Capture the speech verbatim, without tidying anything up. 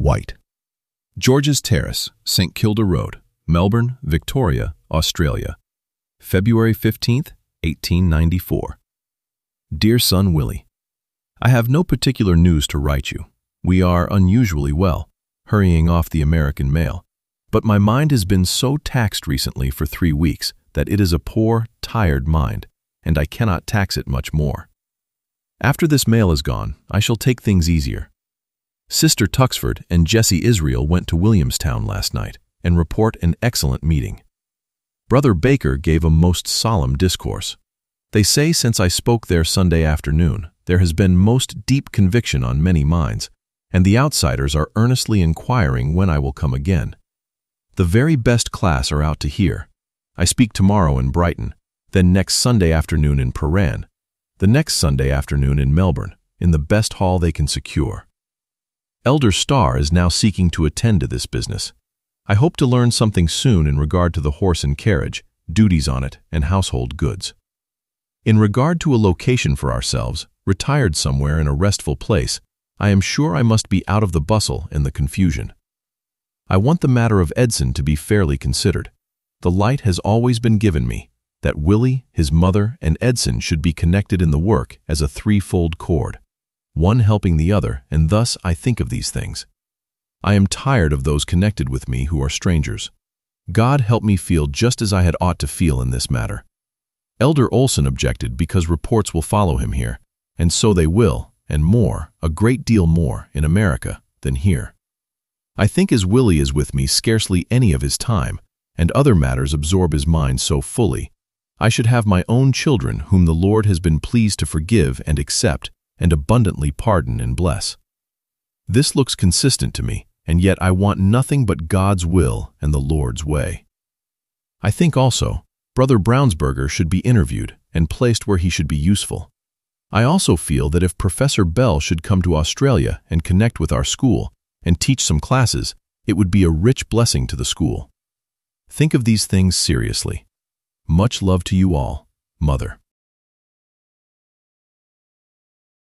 White. George's Terrace, St Kilda Road, Melbourne, Victoria, Australia. February fifteenth, eighteen ninety-four. Dear son Willie, I have no particular news to write you. We are unusually well, hurrying off the American mail. But my mind has been so taxed recently for three weeks that it is a poor, tired mind, and I cannot tax it much more. After this mail is gone, I shall take things easier. Sister Tuxford and Jessie Israel went to Williamstown last night and report an excellent meeting. Brother Baker gave a most solemn discourse. They say since I spoke there Sunday afternoon, there has been most deep conviction on many minds, and the outsiders are earnestly inquiring when I will come again. The very best class are out to hear. I speak tomorrow in Brighton, then next Sunday afternoon in Paran, the next Sunday afternoon in Melbourne, in the best hall they can secure. Elder Starr is now seeking to attend to this business. I hope to learn something soon in regard to the horse and carriage, duties on it, and household goods. In regard to a location for ourselves, retired somewhere in a restful place, I am sure I must be out of the bustle and the confusion. I want the matter of Edson to be fairly considered. The light has always been given me, that Willie, his mother, and Edson should be connected in the work as a threefold cord, one helping the other, and thus I think of these things. I am tired of those connected with me who are strangers. God help me feel just as I had ought to feel in this matter. Elder Olson objected because reports will follow him here, and so they will, and more, a great deal more, in America than here. I think as Willie is with me scarcely any of his time, and other matters absorb his mind so fully, I should have my own children whom the Lord has been pleased to forgive and accept, and abundantly pardon and bless. This looks consistent to me, and yet I want nothing but God's will and the Lord's way. I think also, Brother Brownsberger should be interviewed and placed where he should be useful. I also feel that if Professor Bell should come to Australia and connect with our school and teach some classes, it would be a rich blessing to the school. Think of these things seriously. Much love to you all, Mother.